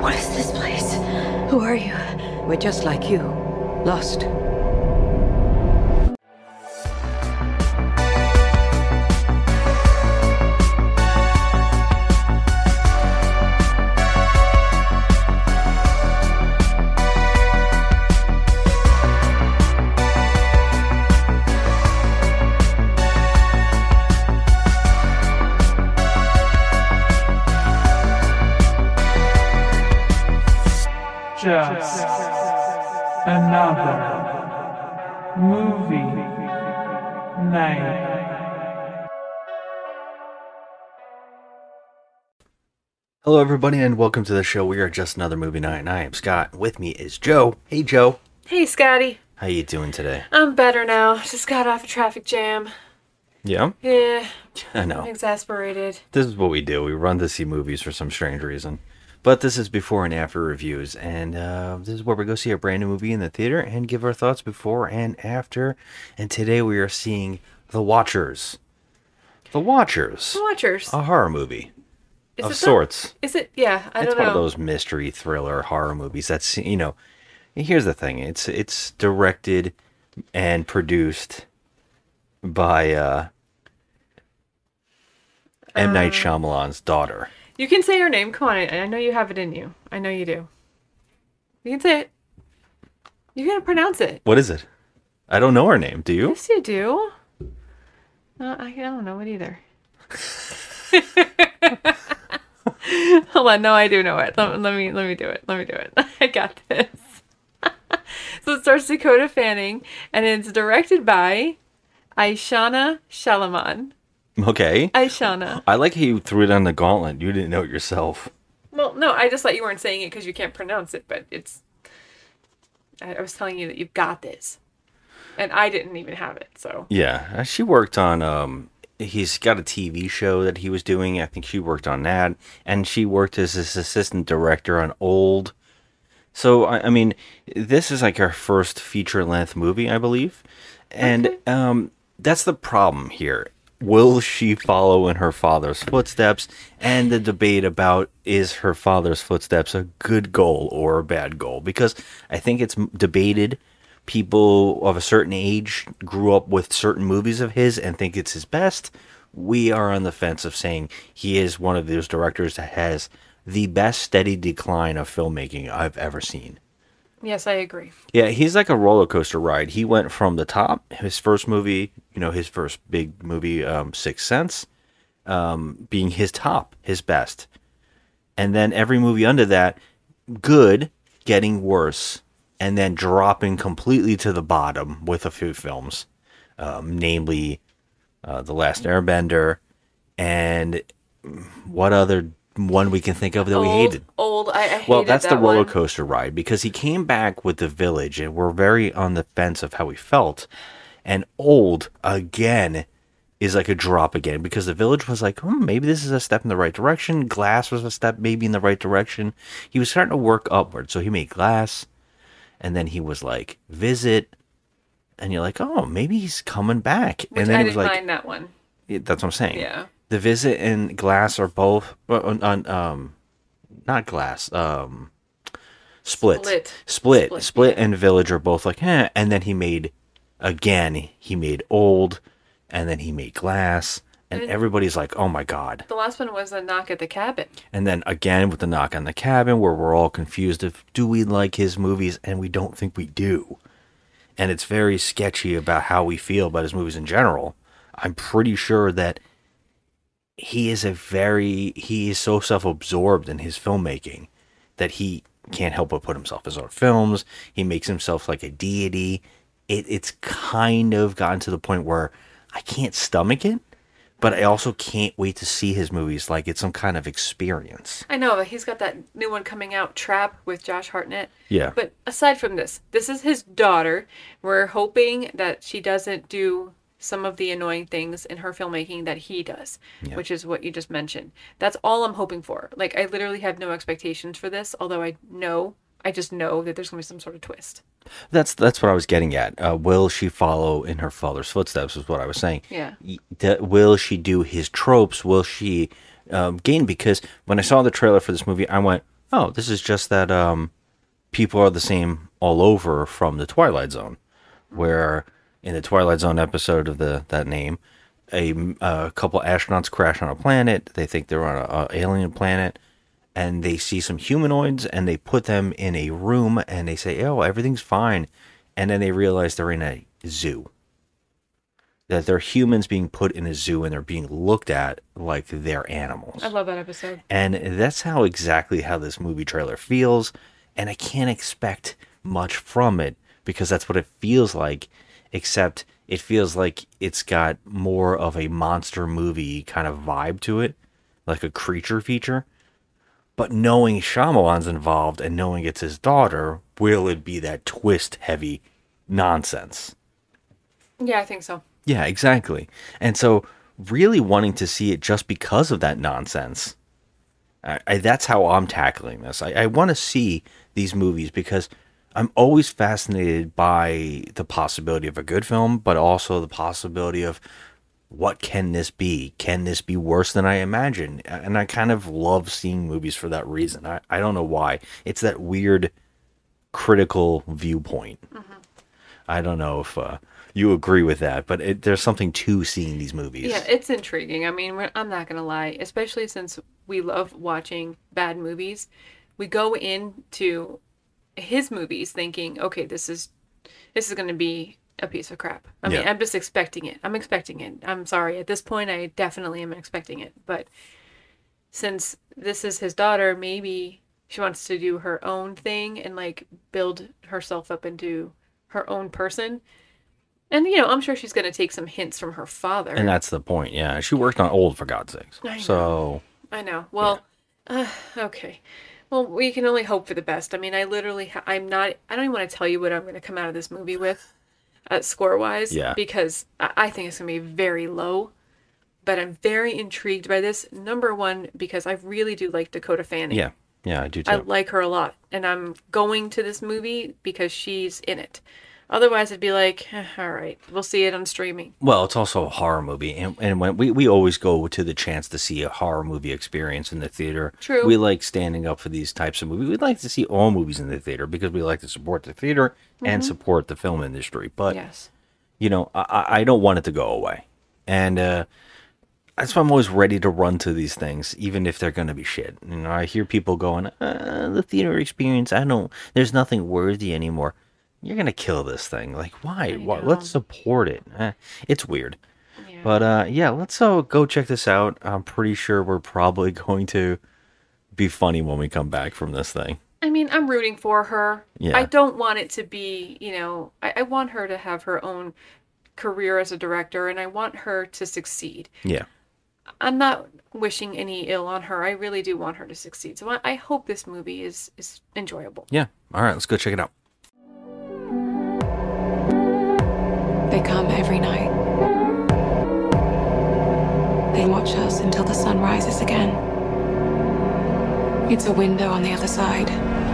What is this place? Who are you? We're just like you. Lost. Just another movie night. Hello, everybody, and welcome to the show. We are Just Another Movie Night, and I am Scott. With me is Joe. Hey, Joe. Hey, Scotty. How you doing today? I'm better now. Just got off a traffic jam. Yeah? Yeah, I know. I'm exasperated. This is what we do. We run to see movies for some strange reason. But this is before and after reviews, and this is where we go see a brand new movie in the theater and give our thoughts before and after. And today we are seeing The Watchers. The Watchers. The Watchers. A horror movie Is of it sorts. Is it? Yeah, I It's don't one know. of those mystery thriller horror movies that's, you know, here's the thing. It's directed and produced by M. Night Shyamalan's daughter. You can say her name. Come on, I know you have it in you. I know you do. You can say it. You gotta pronounce it. What is it? I don't know her name. Do you? Yes, you do. I don't know it either. Hold on, no, I do know it. Let me do it. Let me do it. I got this. So it stars Dakota Fanning, and it's directed by Aishana Shalaman. Okay. Aishana. I like how you threw it on the gauntlet. You didn't know it yourself. Well, no, I just thought you weren't saying it because you can't pronounce it, but it's... I was telling you that you've got this. And I didn't even have it, so... Yeah. She worked on... he's got a TV show that he was doing. I think she worked on that. And she worked as his assistant director on Old. So, I mean, this is like her first feature-length movie, I believe. And that's the problem here. Will she follow in her father's footsteps? And the debate about is her father's footsteps a good goal or a bad goal? Because I think it's debated. People of a certain age grew up with certain movies of his and think it's his best. We are on the fence of saying he is one of those directors that has the best steady decline of filmmaking I've ever seen. Yes, I agree. Yeah, he's like a roller coaster ride. He went from the top, his first movie, his first big movie, Sixth Sense, being his top, his best. And then every movie under that, good, getting worse, and then dropping completely to the bottom with a few films, namely The Last Airbender, and what other one we can think of that we hated. I hated Well, that's the roller one. coaster ride, because he came back with The Village, and we're very on the fence of how he felt. And Old, again, is like a drop again, because The Village was like, maybe this is a step in the right direction. Glass was a step maybe in the right direction. He was starting to work upward, so he made Glass, and then he was like, Visit, and you're like, oh, maybe he's coming back. Which and then I he was didn't like, mind that one. that's what I'm saying. Yeah. The Visit and Glass are both not Glass, Split. Split and Village are both like, and then he made Old, and then he made Glass, and everybody's like, oh my God. The last one was A Knock at the Cabin. And then again with The Knock on the Cabin, where we're all confused of, do we like his movies? And we don't think we do. And it's very sketchy about how we feel about his movies in general. I'm pretty sure that he is so self-absorbed in his filmmaking that he can't help but put himself in his own films. He makes himself like a deity. It's kind of gotten to the point where I can't stomach it, but I also can't wait to see his movies like it's some kind of experience. I know, but he's got that new one coming out, Trap, with Josh Hartnett. Yeah. But aside from this is his daughter. We're hoping that she doesn't do some of the annoying things in her filmmaking that he does, which is what you just mentioned. That's all I'm hoping for. Like, I literally have no expectations for this, although I just know that there's going to be some sort of twist. That's what I was getting at. Will she follow in her father's footsteps is what I was saying. Yeah. Will she do his tropes? Will she gain? Because when I saw the trailer for this movie, I went, oh, this is just that people are the same all over from the Twilight Zone, where in the Twilight Zone episode of that name, a couple astronauts crash on a planet. They think they're on a alien planet, and they see some humanoids, and they put them in a room, and they say, "Oh, everything's fine," and then they realize they're in a zoo. That they're humans being put in a zoo, and they're being looked at like they're animals. I love that episode. And that's how exactly how this movie trailer feels, and I can't expect much from it because that's what it feels like, except it feels like it's got more of a monster movie kind of vibe to it, like a creature feature. But knowing Shyamalan's involved and knowing it's his daughter, will it be that twist-heavy nonsense? Yeah, I think so. Yeah, exactly. And so really wanting to see it just because of that nonsense. That's how I'm tackling this. I want to see these movies because I'm always fascinated by the possibility of a good film, but also the possibility of what can this be? Can this be worse than I imagine? And I kind of love seeing movies for that reason. I don't know why. It's that weird critical viewpoint. Mm-hmm. I don't know if you agree with that, but there's something to seeing these movies. Yeah, it's intriguing. I mean, I'm not going to lie, especially since we love watching bad movies. We go into his movies thinking, okay, this is going to be a piece of crap. I mean, I'm just expecting it. I'm expecting it. I'm sorry. At this point, I definitely am expecting it. But since this is his daughter, maybe she wants to do her own thing and like build herself up into her own person. And, you know, I'm sure she's going to take some hints from her father. And that's the point, yeah. She worked on Old, for God's sakes. I know. Well, okay. Well, we can only hope for the best. I mean, I literally, I don't even want to tell you what I'm going to come out of this movie with, score-wise. Yeah. Because I think it's going to be very low. But I'm very intrigued by this. Number one, because I really do like Dakota Fanning. Yeah, I do too. I like her a lot. And I'm going to this movie because she's in it. Otherwise, I'd be like, all right, we'll see it on streaming. Well, it's also a horror movie. And when we always go to the chance to see a horror movie experience in the theater. True. We like standing up for these types of movies. We'd like to see all movies in the theater because we like to support the theater and support the film industry. But, yes, you know, I don't want it to go away. And that's why I'm always ready to run to these things, even if they're going to be shit. You know, I hear people going, the theater experience, there's nothing worthy anymore. You're going to kill this thing. Like, why? Let's support it. It's weird. Yeah. But, let's go check this out. I'm pretty sure we're probably going to be funny when we come back from this thing. I mean, I'm rooting for her. Yeah. I don't want it to be, you know, I want her to have her own career as a director, and I want her to succeed. Yeah. I'm not wishing any ill on her. I really do want her to succeed. So I hope this movie is enjoyable. Yeah. All right, let's go check it out. They come every night. They watch us until the sun rises again. It's a window on the other side.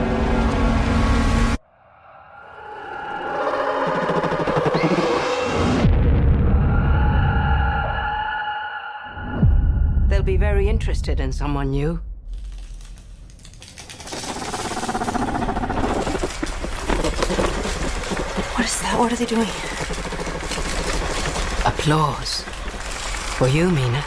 They'll be very interested in someone new. What is that? What are they doing? Applause. For you, Mina.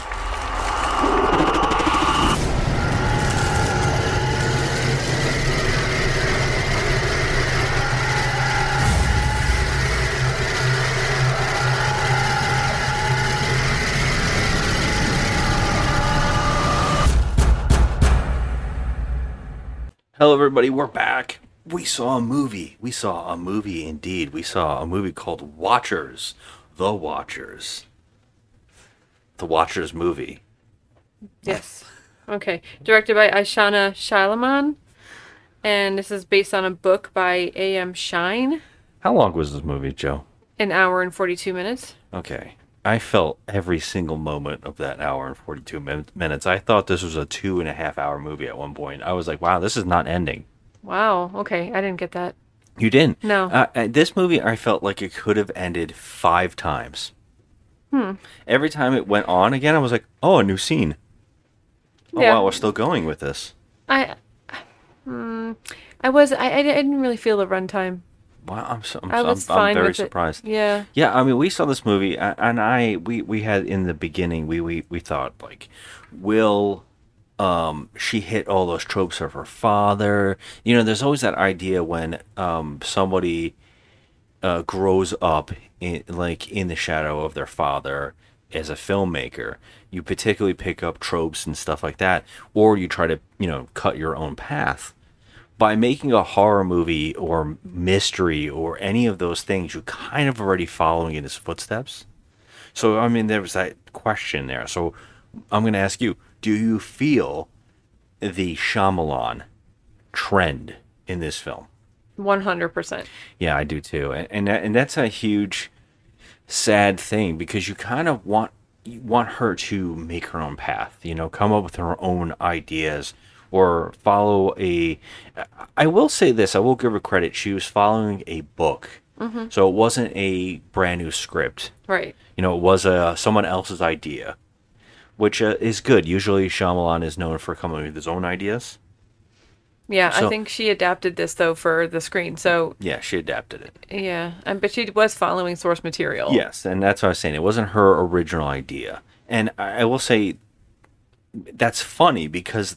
Hello, everybody. We're back. We saw a movie. Indeed. We saw a movie called Watchers. The Watchers. The Watchers movie. Yes. Okay. Directed by Aishana Shalaman. And this is based on a book by A.M. Shine. How long was this movie, Joe? An hour and 42 minutes. Okay. I felt every single moment of that hour and 42 minutes. I thought this was a 2.5 hour movie at one point. I was like, wow, this is not ending. Wow. Okay. I didn't get that. You didn't? No. This movie, I felt like it could have ended 5 times. Every time it went on again, I was like, oh, a new scene. Oh, Yeah. wow, we're still going with this. I didn't really feel the runtime. Wow, I was I'm fine very with it. surprised. Yeah. Yeah, I mean, we saw this movie, we had in the beginning, we thought like, will she hit all those tropes of her father? You know, there's always that idea when somebody grows up in the shadow of their father as a filmmaker. You particularly pick up tropes and stuff like that, or you try to cut your own path. By making a horror movie or mystery or any of those things, you're kind of already following in his footsteps. So, I mean, there was that question there. So, I'm going to ask you, do you feel the Shyamalan trend in this film? 100%. Yeah, I do too. And that's a huge, sad thing because you kind of you want her to make her own path, come up with her own ideas or follow I will say this, I will give her credit. She was following a book. Mm-hmm. So it wasn't a brand new script. Right. It was someone else's idea, which is good. Usually Shyamalan is known for coming with his own ideas. Yeah, So- I think she adapted this, though, for the screen. So, Yeah, she adapted it. yeah. But she was following source material. Yes, and that's what I was saying. It wasn't her original idea. And I will say that's funny because,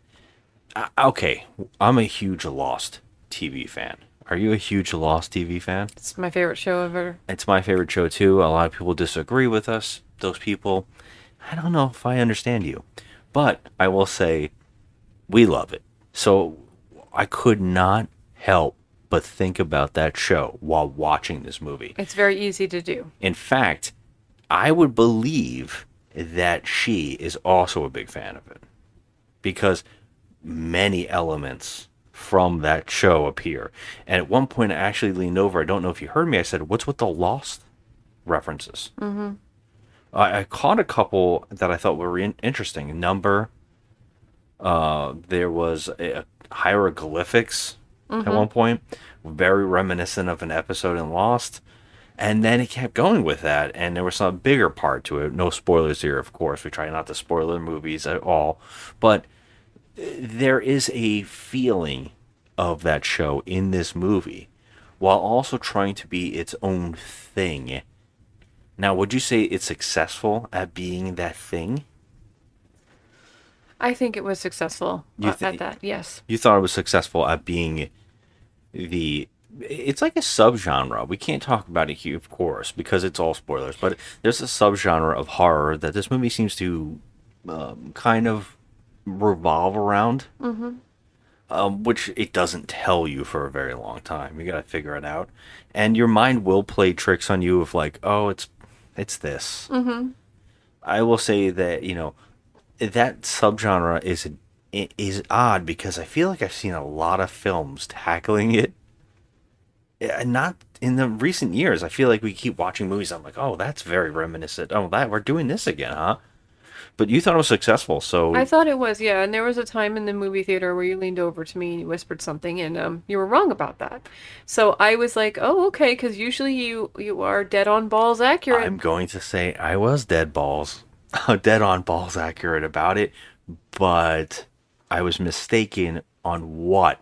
okay, I'm a huge Lost TV fan. Are you a huge Lost TV fan? It's my favorite show ever. It's my favorite show too. A lot of people disagree with us. Those people, I don't know if I understand you. But I will say we love it. So I could not help but think about that show while watching this movie. It's very easy to do. In fact, I would believe that she is also a big fan of it because many elements from that show appear. And at one point, I actually leaned over. I don't know if you heard me. I said, "What's with the Lost references?" Mm-hmm. I caught a couple that I thought were interesting. Number, there was hieroglyphics at one point, very reminiscent of an episode in Lost. And then it kept going with that, and there was some bigger part to it. No spoilers here, of course. We try not to spoil the movies at all. But there is a feeling of that show in this movie, while also trying to be its own thing. Now, would you say it's successful at being that thing? I think it was successful at that, yes. You thought it was successful at being it's like a subgenre. We can't talk about it here, of course, because it's all spoilers. But there's a subgenre of horror that this movie seems to kind of revolve around, which it doesn't tell you for a very long time. You got to figure it out, and your mind will play tricks on you of like, oh, it's this. Mm-hmm. I will say that that subgenre is odd because I feel like I've seen a lot of films tackling it. Not in the recent years. I feel like we keep watching movies. I'm like, oh, that's very reminiscent. Oh, we're doing this again, huh? But you thought it was successful, so I thought it was, yeah. And there was a time in the movie theater where you leaned over to me and you whispered something, and you were wrong about that. So I was like, oh, okay, because usually you are dead on balls accurate. I'm going to say I was dead on balls accurate about it, but I was mistaken on what.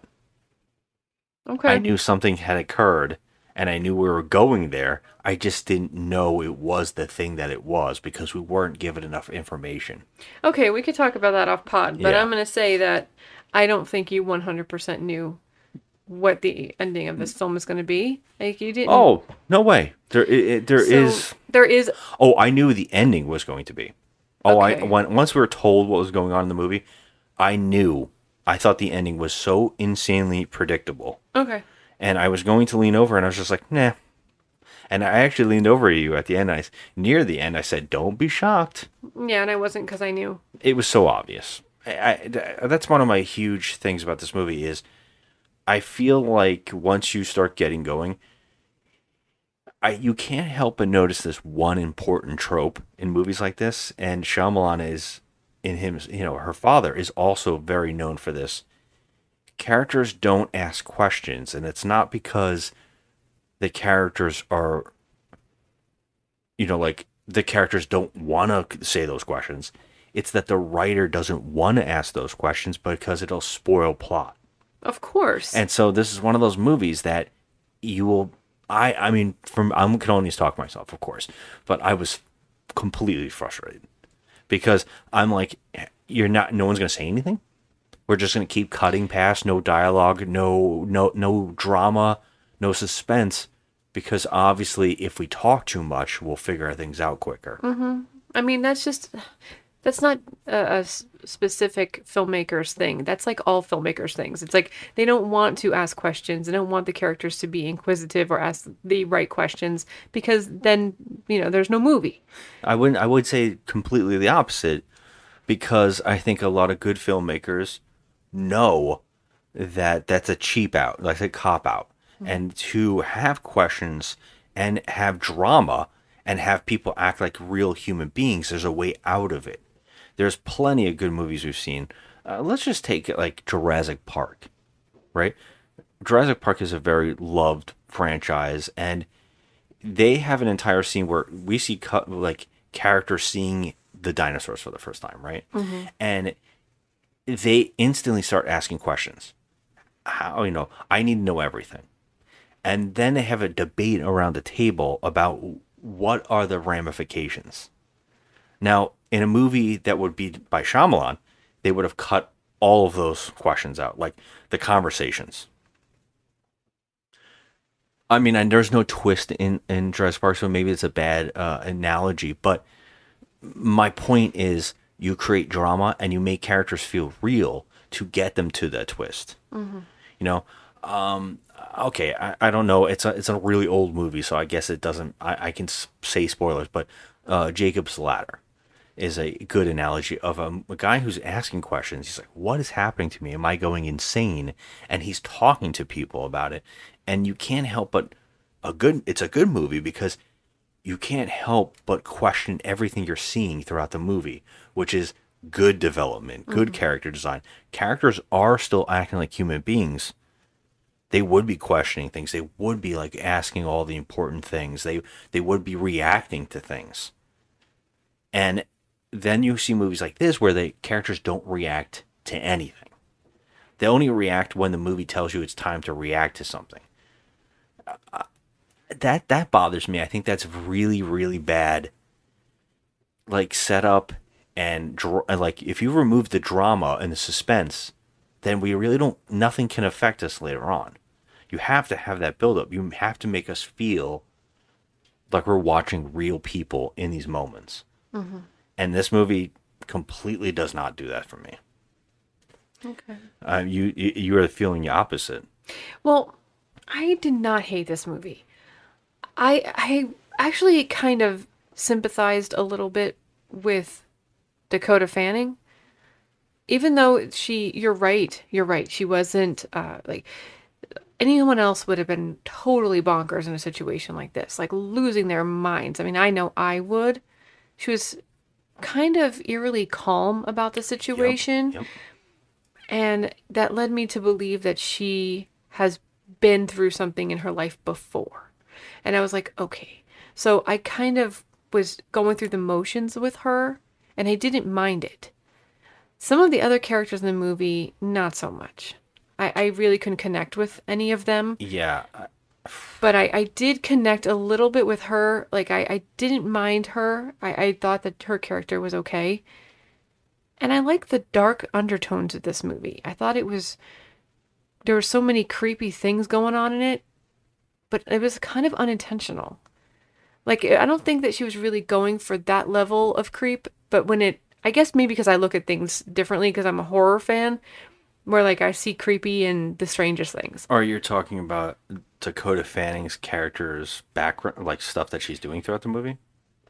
Okay. I knew something had occurred, and I knew we were going there. I just didn't know it was the thing that it was because we weren't given enough information. Okay, we could talk about that off pod, but Yeah. I'm going to say that I don't think you 100% knew what the ending of this film is going to be. Like, you didn't. Oh, no way. There is. There is. Oh, I knew the ending was going to be. Oh, Okay. Once we were told what was going on in the movie, I knew. I thought the ending was so insanely predictable. Okay. And I was going to lean over, and I was just like, nah. And I actually leaned over to you at the end. Near the end, I said, don't be shocked. Yeah, and I wasn't because I knew. It was so obvious. That's one of my huge things about this movie is I feel like once you start getting going, you can't help but notice this one important trope in movies like this. And Shyamalan is, in him, her father is also very known for this. Characters don't ask questions, and it's not because the characters are, like the characters don't want to say those questions. It's that the writer doesn't want to ask those questions because it'll spoil plot. Of course. And so this is one of those movies that you will. I mean, I can only talk myself, of course, but I was completely frustrated because I'm like, you're not. No one's gonna say anything. We're just gonna keep cutting past, no dialogue, no drama, no suspense, because obviously, if we talk too much, we'll figure things out quicker. I mean, that's not a specific filmmaker's thing. That's like all filmmakers' things. It's like they don't want to ask questions. They don't want the characters to be inquisitive or ask the right questions because then, there's no movie. I would say completely the opposite, because I think a lot of good filmmakers know that that's a cheap out, like a cop out. And to have questions and have drama and have people act like real human beings, there's a way out of it. There's plenty of good movies we've seen. Let's just take it like Jurassic Park, right? Jurassic Park is a very loved franchise, and they have an entire scene where we see like characters seeing the dinosaurs for the first time, right? And they instantly start asking questions. How, I need to know everything. And then they have a debate around the table about what are the ramifications. Now, in a movie that would be by Shyamalan, they would have cut all of those questions out, like the conversations. I mean, and there's no twist in Jurassic Park, so maybe it's a bad analogy, but my point is you create drama and you make characters feel real to get them to that twist. Okay, I don't know. It's a really old movie, so I guess it doesn't. I can say spoilers, but Jacob's Ladder is a good analogy of a guy who's asking questions. He's like, "What is happening to me? Am I going insane?" And he's talking to people about it, and you can't help but it's a good movie because you can't help but question everything you're seeing throughout the movie, which is good development, good character design. Characters are still acting like human beings. They would be questioning things. They would be like asking all the important things. They would be reacting to things. And then you see movies like this where the characters don't react to anything. They only react when the movie tells you it's time to react to something. That bothers me. I think that's really, really bad. Like setup and like if you remove the drama and the suspense, then we really don't. Nothing can affect us later on. You have to have that build up. You have to make us feel like we're watching real people in these moments. And this movie completely does not do that for me. Okay. You are feeling the opposite. Well, I did not hate this movie. I actually kind of sympathized a little bit with Dakota Fanning. Even though you're right. She wasn't, like, anyone else would have been totally bonkers in a situation like this, like losing their minds. I mean, I know I would. She was kind of eerily calm about the situation. Yep. And that led me to believe that she has been through something in her life before. And I was like, okay. So I kind of was going through the motions with her, and I didn't mind it. Some of the other characters in the movie, not so much. I really couldn't connect with any of them. Yeah. But I did connect a little bit with her. Like, I didn't mind her. I thought that her character was okay. And I like the dark undertones of this movie. I thought there were so many creepy things going on in it, but it was kind of unintentional. Like, I don't think that she was really going for that level of creep, but I guess maybe because I look at things differently because I'm a horror fan, where like I see creepy in the strangest things. Or you're talking about Dakota Fanning's character's background, like stuff that she's doing throughout the movie?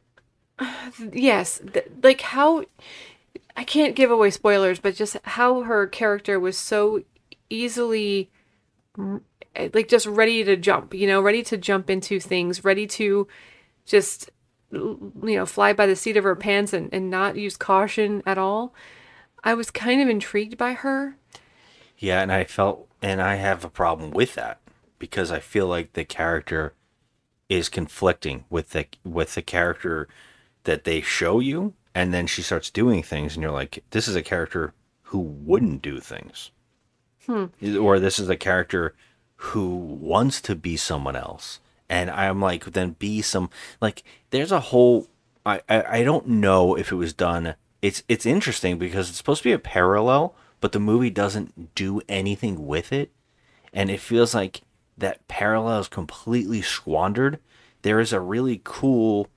Yes. Like how, I can't give away spoilers, but just how her character was so easily, like just ready to jump, ready to jump into things, ready to just, fly by the seat of her pants and not use caution at all. I was kind of intrigued by her. Yeah, and I have a problem with that because I feel like the character is conflicting with the character that they show you, and then she starts doing things, and you're like, this is a character who wouldn't do things. or this is a character who wants to be someone else. And I'm like, then be some, like, there's a whole, I don't know if it was done. It's interesting because it's supposed to be a parallel, but the movie doesn't do anything with it. And it feels like that parallel is completely squandered. There is a really cool,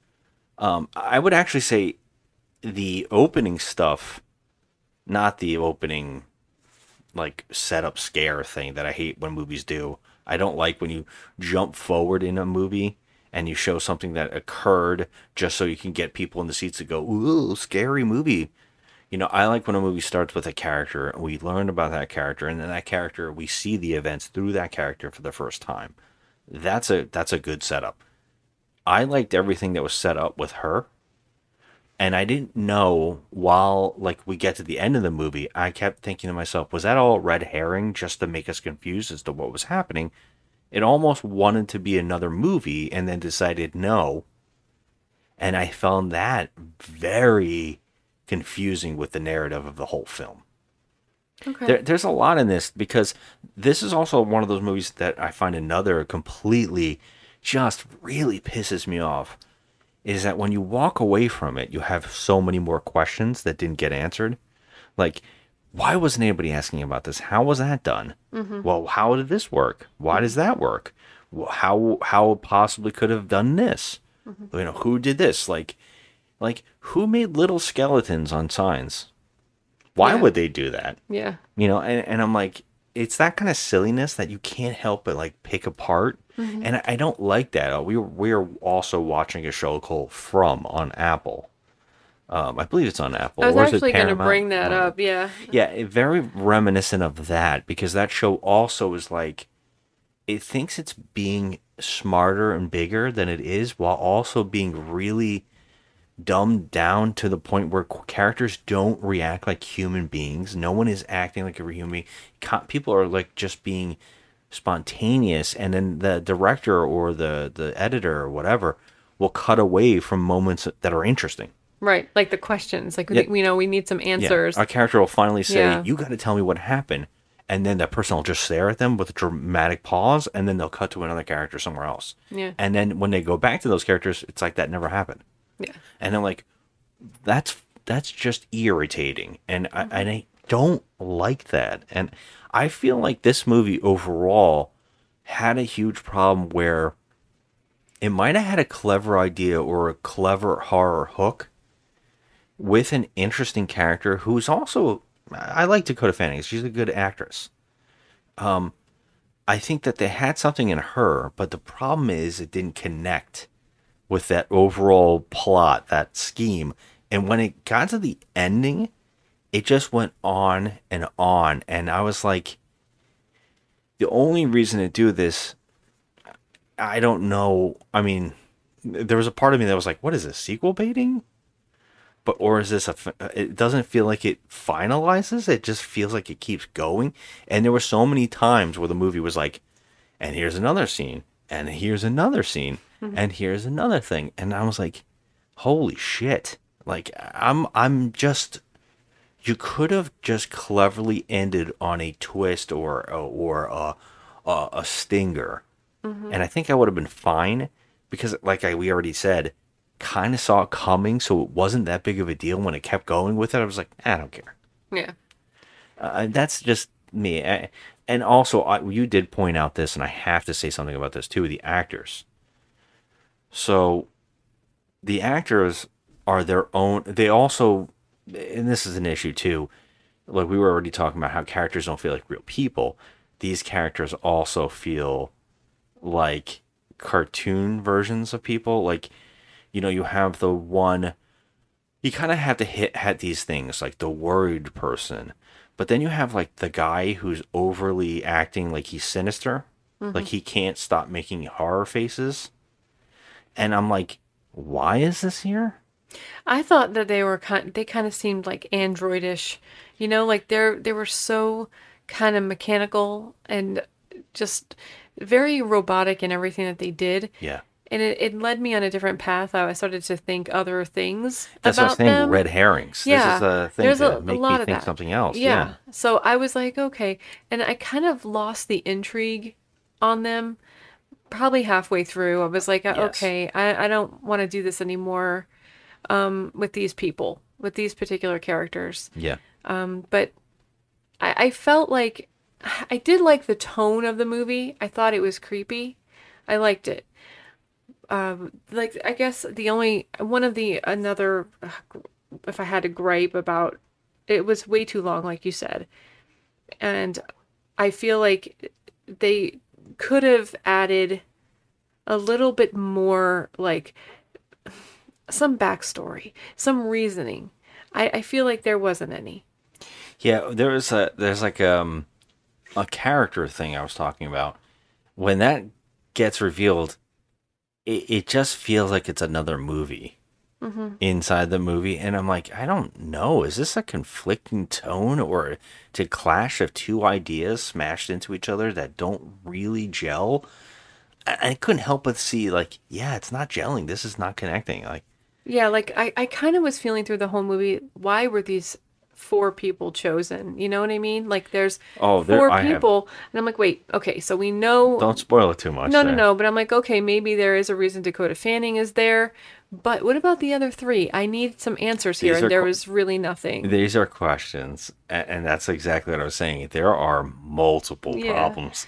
I would actually say the opening stuff, not the opening like setup scare thing that I hate when movies do. I don't like when you jump forward in a movie and you show something that occurred just so you can get people in the seats to go, ooh, scary movie. You know, I like when a movie starts with a character and we learn about that character, and then that character, we see the events through that character for the first time. That's a good setup. I liked everything that was set up with her. And I didn't know while, like, we get to the end of the movie, I kept thinking to myself, was that all red herring just to make us confused as to what was happening? It almost wanted to be another movie and then decided no. And I found that very confusing with the narrative of the whole film. Okay. There's a lot in this because this is also one of those movies that I find another completely just really pisses me off. Is that when you walk away from it, you have so many more questions that didn't get answered. Like, why wasn't anybody asking about this? How was that done? Well, how did this work? Why does that work? Well, how possibly could have done this? You know, who did this? Like who made little skeletons on signs? Why Yeah. would they do that? Yeah. You know, and I'm like, it's that kind of silliness that you can't help but like pick apart. And I don't like that. We are also watching a show called From on Apple. I believe it's on Apple. I was Or is it actually going to Paramount? bring that One of up. Yeah. yeah, very reminiscent of that because that show also is like it thinks it's being smarter and bigger than it is while also being really dumbed down to the point where characters don't react like human beings. No one is acting like a human being. People are like just being spontaneous, and then the director or the editor or whatever will cut away from moments that are interesting. Right. Like the questions. Like, Yeah. we need some answers. Yeah, our character will finally say, Yeah. you got to tell me what happened. And then that person will just stare at them with a dramatic pause, and then they'll cut to another character somewhere else. Yeah. And then when they go back to those characters, it's like that never happened. Yeah. And I'm like, that's just irritating. And I don't like that. And I feel like this movie overall had a huge problem where it might have had a clever idea or a clever horror hook with an interesting character who's also, I like Dakota Fanning. She's a good actress. I think that they had something in her, but the problem is it didn't connect with that overall plot, that scheme. And when it got to the ending, it just went on. And I was like, the only reason to do this, I don't know. I mean, there was a part of me that was like, what is this, sequel baiting? Or is this it doesn't feel like it finalizes. It just feels like it keeps going. And there were so many times where the movie was like, and here's another scene, and here's another scene, and here's another thing. And I was like, holy shit. Like, I'm just, you could have just cleverly ended on a twist or a stinger. And I think I would have been fine because, like we already said, kind of saw it coming, so it wasn't that big of a deal when it kept going with it. I was like, I don't care. Yeah. That's just me. And also, you did point out this, and I have to say something about this too, the actors. So, the actors are their own, they also, and this is an issue too, like we were already talking about how characters don't feel like real people. These characters also feel like cartoon versions of people. Like, you know, you have the one, you kind of have to hit these things like the worried person, but then you have like the guy who's overly acting like he's sinister, like he can't stop making horror faces. And I'm like, why is this here? I thought that they kind of seemed like androidish, you know, like they were so kind of mechanical and just very robotic in everything that they did. Yeah. and it led me on a different path. I started to think other things That's what I was about saying. them. Red herrings. Yeah, This is a thing there's to a make lot me of think that. something else. Yeah. Yeah. So I was like, okay. And I kind of lost the intrigue on them probably halfway through. I was like, Yes. okay, I don't want to do this anymore with these people, with these particular characters. Yeah. But I felt like I did like the tone of the movie. I thought it was creepy. I liked it. Like I guess the only one of the another if I had to gripe about it was way too long, like you said, and I feel like they could have added a little bit more, like some backstory, some reasoning. I feel like there wasn't any. Yeah, there's like a character thing I was talking about. When that gets revealed, it just feels like it's another movie inside the movie, and I'm like, I don't know, is this a conflicting tone or a clash of two ideas smashed into each other that don't really gel? I couldn't help but see, like, yeah, it's not gelling. This is not connecting. Like, Yeah, like I kind of was feeling through the whole movie, why were these four people chosen? You know what I mean? Like there's four I have. people, and I'm like, wait, okay, so we know. Don't spoil it too much. No, no, there. no. But I'm like, okay, maybe there is a reason Dakota Fanning is there. But what about the other three? I need some answers here, These are and there qu- was really nothing. These are questions, and that's exactly what I was saying. There are multiple Yeah. problems.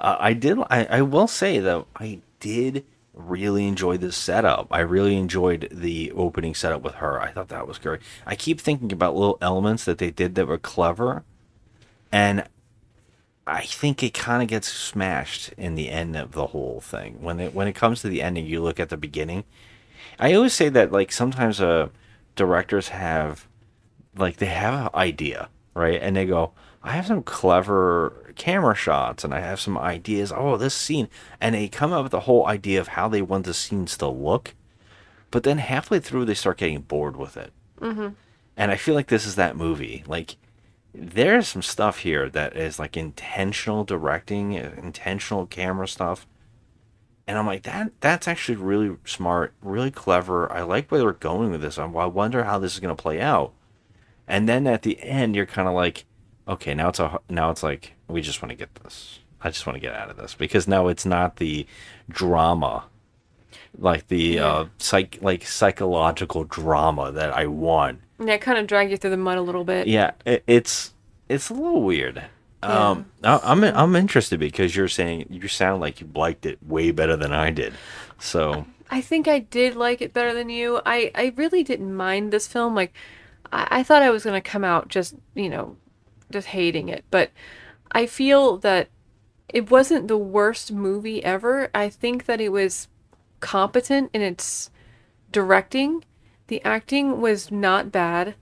I will say though, I did really enjoy this setup. I really enjoyed the opening setup with her. I thought that was great. I keep thinking about little elements that they did that were clever, and I think it kind of gets smashed in the end of the whole thing. When it comes to the ending, you look at the beginning. I always say that, like, sometimes directors have, like, they have an idea, right? And they go, I have some clever camera shots and I have some ideas. Oh, this scene. And they come up with the whole idea of how they want the scenes to look. But then halfway through, they start getting bored with it. Mm-hmm. And I feel like this is that movie. Like, there's some stuff here that is, like, intentional directing, intentional camera stuff. And I'm like, that's actually really smart, really clever. I like where they're going with this. I wonder how this is going to play out. And then at the end, you're kind of like, okay, now it's like, we just want to get this. I just want to get out of this because now it's not the drama, like the psychological drama that I want. And that kind of dragged you through the mud a little bit. Yeah, it's a little weird. I'm interested because you're saying you sound like you liked it way better than I did. So I think I did like it better than you. I really didn't mind this film. Like, I thought I was going to come out just, just hating it. But I feel that it wasn't the worst movie ever. I think that it was competent in its directing. The acting was not bad.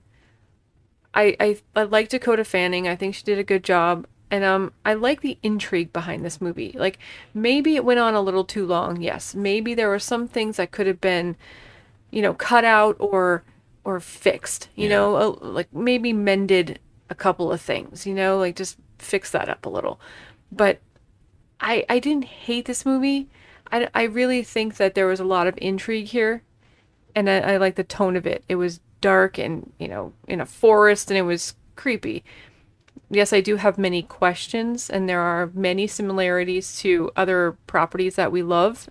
I like Dakota Fanning. I think she did a good job. And I like the intrigue behind this movie. Like, maybe it went on a little too long. Yes, maybe there were some things that could have been, cut out or fixed. Like maybe mended a couple of things. Like just fix that up a little. But I didn't hate this movie. I really think that there was a lot of intrigue here, and I like the tone of it. It was dark and in a forest, and it was creepy. Yes, I do have many questions, and there are many similarities to other properties that we love.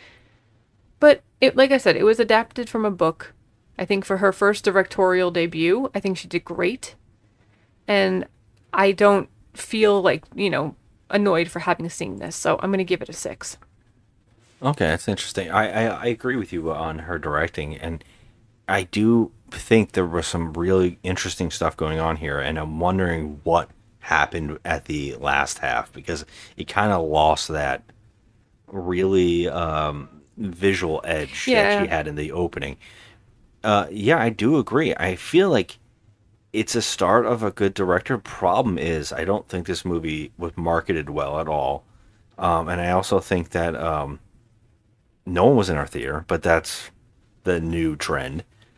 But like I said, it was adapted from a book. I think for her first directorial debut, I think she did great. And I don't feel like, annoyed for having seen this. So I'm going to give it a 6. okay, that's interesting. I agree with you on her directing, and I do think there was some really interesting stuff going on here, and I'm wondering what happened at the last half because it kind of lost that really visual edge that she had in the opening. Yeah, I do agree. I feel like it's a start of a good director. Problem is, I don't think this movie was marketed well at all. And I also think that no one was in our theater, but that's the new trend.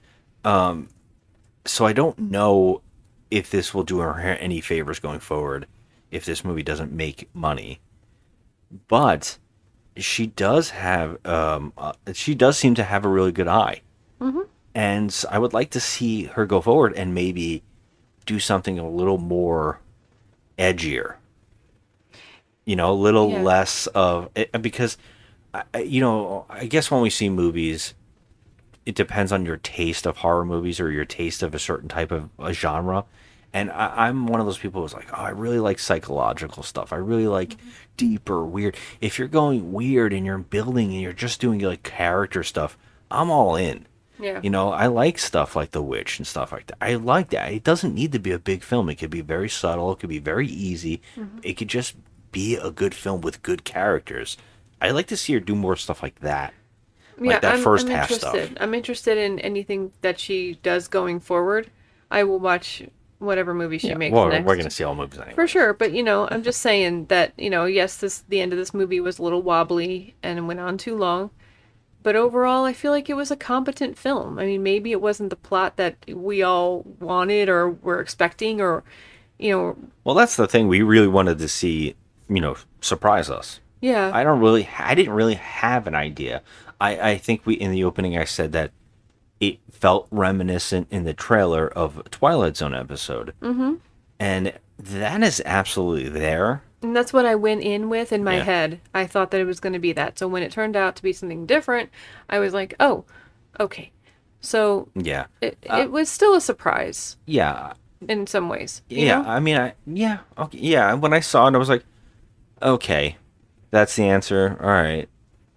So I don't know if this will do her any favors going forward if this movie doesn't make money. But she does have she does seem to have a really good eye. And I would like to see her go forward and maybe do something a little more edgier. You know, a little Yeah. less of because you know, I guess when we see movies, it depends on your taste of horror movies or your taste of a certain type of a genre. And I'm one of those people who's like, oh, I really like psychological stuff. I really like deeper, weird. If you're going weird and you're building and you're just doing like character stuff, I'm all in. Yeah. You know, I like stuff like The Witch and stuff like that. I like that. It doesn't need to be a big film. It could be very subtle. It could be very easy. It could just be a good film with good characters. I like to see her do more stuff like that. Like that first half interested. stuff. I'm interested in anything that she does going forward. I will watch whatever movie she makes Well, next. we're going to see all movies anyway. For sure, but I'm just saying that, yes, the end of this movie was a little wobbly and went on too long. But overall, I feel like it was a competent film. I mean, maybe it wasn't the plot that we all wanted or were expecting or, Well, that's the thing. We really wanted to see, surprise us. yeah. I didn't really have an idea. I think in the opening I said that it felt reminiscent in the trailer of a Twilight Zone episode. Mm-hmm. And that is absolutely there. And that's what I went in with in my Yeah. head. I thought that it was going to be that. So when it turned out to be something different, I was like, oh, okay. So Yeah. it was still a surprise Yeah. in some ways. you Yeah. know? I mean, okay. Yeah. When I saw it, I was like, okay, that's the answer. All right.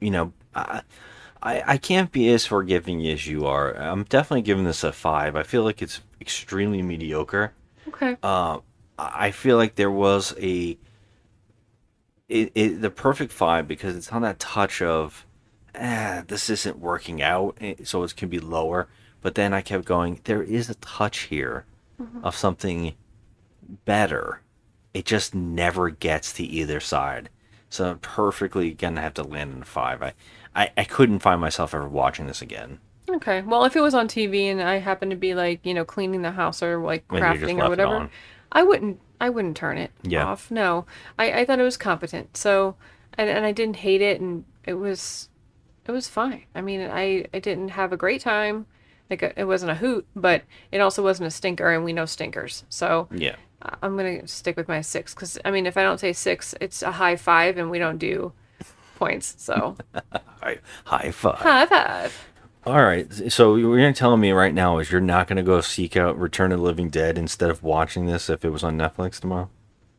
I can't be as forgiving as you are. I'm definitely giving this a 5. I feel like it's extremely mediocre. Okay. I feel like there was the perfect 5 because it's on that touch of, this isn't working out, so it can be lower. But then I kept going, there is a touch here of something better. It just never gets to either side. So I'm perfectly gonna have to land in a 5. I couldn't find myself ever watching this again. Okay. Well, if it was on TV and I happened to be like, cleaning the house or like And you just crafting left or it whatever, on. I wouldn't turn it Yeah. off. No. I thought it was competent. So, and I didn't hate it and it was fine. I mean, I didn't have a great time. Like it wasn't a hoot, but it also wasn't a stinker and we know stinkers. So, Yeah. I'm going to stick with my 6 cuz I mean, if I don't say 6, it's a high 5 and we don't do points. So, High 5. high 5. All right. So you're telling me right now is you're not going to go seek out Return of the Living Dead instead of watching this if it was on Netflix tomorrow?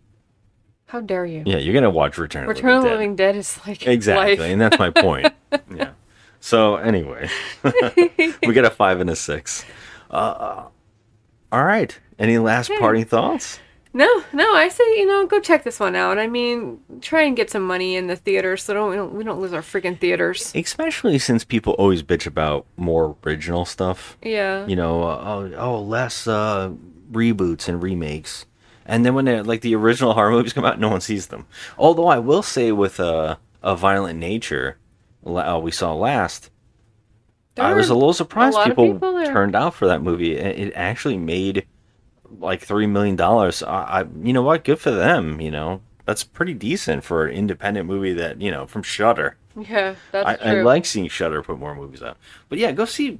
How dare you? Yeah, you're going to watch Return of the Return of Living the Living Dead is like Exactly, life. and that's my point. Yeah. So anyway, we got a 5 and a 6. All right. Any last parting thoughts? No, I say, go check this one out. I mean, try and get some money in the theaters so we don't lose our freaking theaters. Especially since people always bitch about more original stuff. Yeah. Less reboots and remakes. And then when they're like the original horror movies come out, no one sees them. Although I will say with a Violent Nature, we saw last, I was a little surprised lot of people people there. turned out for that movie. It actually made like $3 million. You know what? Good for them. That's pretty decent for an independent movie that from Shudder. Yeah, that's I true. like seeing Shudder put more movies out. But yeah, go see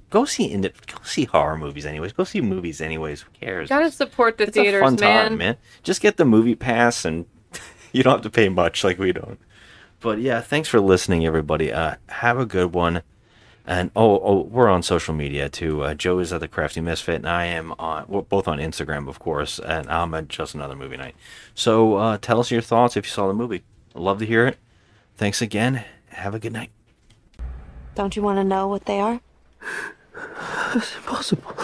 horror movies anyways. Go see movies anyways. Who cares? Gotta support the It's theaters, a fun man. time, man. Just get the movie pass and you don't have to pay much like we don't. But yeah, thanks for listening, everybody. Have a good one. And we're on social media too. Joe is at the Crafty Misfit, and I am we're both on Instagram, of course. And I'm at Just Another Movie Night. So tell us your thoughts if you saw the movie. I'd love to hear it. Thanks again. Have a good night. Don't you want to know what they are? It's impossible.